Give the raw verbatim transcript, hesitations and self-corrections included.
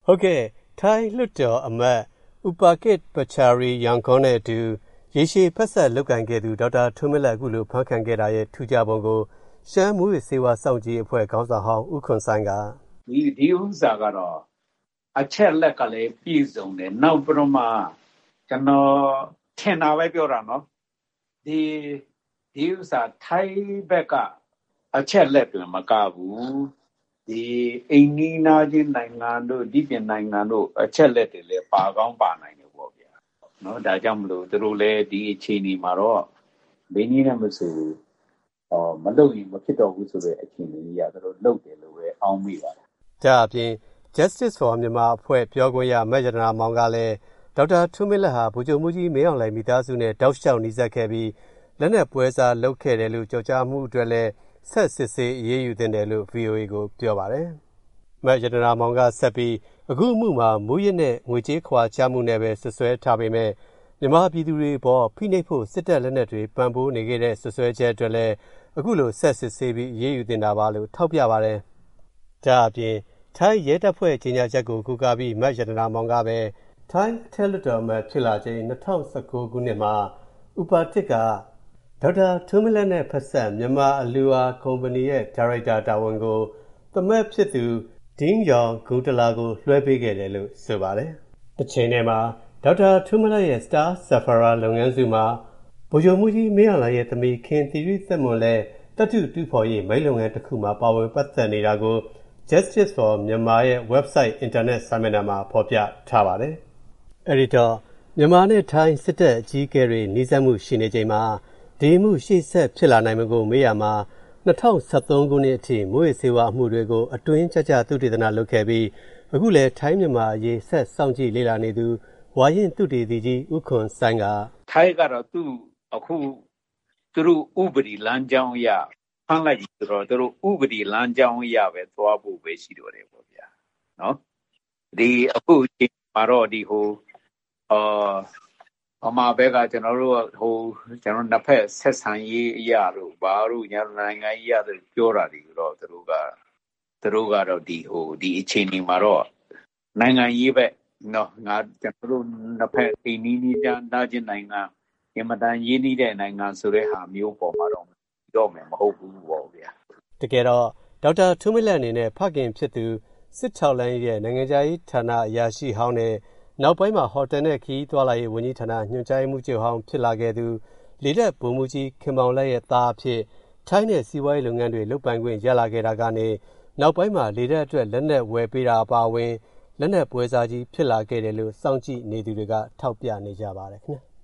ဟုတ်ကဲ့ထိုင်းလွှတ်တော်အမတ်ဥပါကစ်ပချာရီယန်ကွန်နဲ့အတူရေရှည်ဖက်ဆက်လုပ်ကင်ခဲ့သူဒေါက်တာထွန်းမင်းလတ်အခုလိုဖမ်းခံခဲ့တာရဲ့ထူးခြားပုံကိုရှမ်းမှုရေးစေဝါစောင့်ကြည့်အဖွဲ့ခေါင်းဆောင်ဟောင်းဦးခွန်ဆိုင်ကဒီဒီဥစ္စာကတော့အချက်လက်ကလည်းပြည့်စုံတယ်နောက်ပြတော့မှကျွန်တော်ထင်တာပဲပြောတာနော်ဒီဒီဥစ္စာထိုင်းဘက်ကအချက်လက်တွေမကဘူးဒီအိန္ဒိနာချင်းနိုင်ငံတို့ဒီပြင်နိုင်ငံတို့အချက်လက်တွေလည်းပါကောင်းပါနိုင်တယ်ပေါ့ဗျာနော်ဒါကြောင့်မလို့သူတို့လည်းဒီအခြေအနေမှာတော့ဘင်းကြီးနဲ့မဆိုအော်မလုပ်ရင်မဖြစ်တော့ဘူးဆိုတဲ့အခြေအနေကြီးကသူတို့လုပ်တယ်လို့ပဲအောင်းမိပါတယ်ဒါအပြင် Justice for Myanmar အဖွဲ့ပြောခွင့်ရမက်ရတနာမောင်ကလည်းဒေါက်တာထွန်းမင်းလတ်ဟာဗိုလ်ချုပ်မှုကြီးမင်းအောင်လှိုင်မိသားစုနဲ့တောက်လျှောက်နှိစက်ခဲ့ပြီးလက်နက်ပွဲစားလုပ်ခဲ့တယ်လို့ကြောက်ကြားမှုအတွက်လည်းဆက်စစ်ဆေးအရေးယူသင့်တယ်လို့ ဗီအိုအေ ကိုပြောပါတယ်။မက်ရတနာမောင်ကဆက်ပြီးအခုအမှုမှာမူရစ်နဲ့ငွေကြေးခွာချမှုနဲ့ပဲဆွဆွဲထားပေမဲ့မြန်မာပြည်သူတွေပေါ်ဖိနှိပ်ဖို့စစ်တပ်လက်နက်တွေပံ့ပိုးနေခဲ့တဲ့ဆွဆွဲချက်အတွက်လည်းအခုလိုဆက်စစ်ဆေးပြီးအရေးယူသင့်တာပါလို့ထောက်ပြပါတယ်။ဒါအပြင်ထိုင်းရဲတပ်ဖွဲ့ကြီးညာချက်ကိုကူကာပြီးမက်ရတနာမောင်ကပဲထိုင်းထဲလွတ်တော်မှာဖြစ်လာချိန်၂၀၁၉ခုနှစ်မှာဥပါတစ်ကဒေါက်တာထွန်းမင်းလတ်နဲ့ဖက်ဆက်မြန်မာအလူအာကုမ္ပဏီရဲ့ဒါရိုက်တာတာဝန်ကိုသမက်ဖြစ်သူဒင်းယောင်ဂူတလာကိုလွှဲပေးခဲ့တယ်လို့ဆိုပါတယ်။တစ်ချိန်တည်းမှာဒေါက်တာထွန်းမင်းလတ်ရဲ့ Star Sapphire လုပ်ငန်းစုမှာဗိုလ်ချုပ်မှုကြီးမင်းအောင်လှိုင်ရဲ့သမီးခင်သီရိသက်မွန်လည်းတတုတူဖော်ရေးမိတ်လုပ်ငန်းတစ်ခုမှာပါဝင်ပတ်သက်နေတာကို Justice for Myanmar ရဲ့ website internet စာမျက်နှာမှာဖော်ပြထားပါတယ်။အဲဒီတော့မြန်မာနဲ့ထိုင်းစစ်တပ်အကြီးအကဲတွေနှိစက်မှုရှိနေချိန်မှာဒီမှုရှေ့ဆက်ဖြစ်လာနိုင်မကိုမေးရမှာ၂၀၁၃ခုနှစ်အထိမွေးစေဝါအမှုတွေကိုအတွင်းကျကျသုတေသနလုပ်ခဲ့ပြီးအခုလည်းထိုင်းမြန်မာအရေးဆက်စောင့်ကြည့်လေ့လာနေသူဝါရင်သုတေသီကြီးဦးခွန်ဆိုင်ကထိုင်းကတော့သူ့အခုသူတို့ဥပဒေလမ်းကြောင်းအရဖမ်းလိုက်ဆိုတော့သူတို့ဥပဒေလမ်းကြောင်းအရပဲသွားဖို့ပဲရှိတော့တယ်ပေါ့ဗျာနော်ဒီအခုဒီမှာတော့ဒီဟိုအာအမဘက်ကကျွန်တော်တို့ဟိုကျွန်တော်နှစ်ဖက်ဆက်ဆံရေးအရာတို့ဘာလို့ညာနိုင်ငံကြီးရတယ်ပြောတာဒီတော့သူတို့ကသူတို့ကတော့ဒီဟိုဒီအခြေအနေမှာတော့နိုင်ငံရေးပဲနော်ငါကျွန်တော်တို့နှစ်ဖက်အိန္ဒိနီးနားချင်းနိုင်ငံအင်မတန်ရင်းနှီးတဲ့နိုင်ငံဆိုတဲ့ဟာမျိုးပေါ်မှာတော့တော့မယ်မဟုတ်ဘူးပေါ့ဗျာတကယ်တော့ဒေါက်တာထွန်းမင်းလတ်အနေနဲ့ဖခင်ဖြစ်သူစစ်ထောက်လိုင်းရဲ့နိုင်ငံခြားရေးဌာနအရာရှိဟောင်းနဲ့နောက်ပိုင်းမှာဟိုတယ်နဲ့ခီးသွားလာရေးဝန်ကြီးဌာနညွှန်ကြားမှုချုပ်ဟောင်းဖြစ်လာခဲ့သူလေတပ်ဗိုလ်မှူးကြီးခင်မောင်လက်ရဲ့သားအဖြစ်ထိုင်းနဲ့စီးပွားရေးလုပ်ငန်းတွေလုပ်ပိုင်ခွင့်ရလာခဲ့တာကနေနောက်ပိုင်းမှာလေတပ်အတွက်လက်နက်ဝယ်ပေးတာအပါအဝင်လက်နက်ပွဲစားကြီးဖြစ်လာခဲ့တယ်လို့စောင့်ကြည့်နေသူတွေကထောက်ပြနေကြပါတယ်ခင်ဗျာ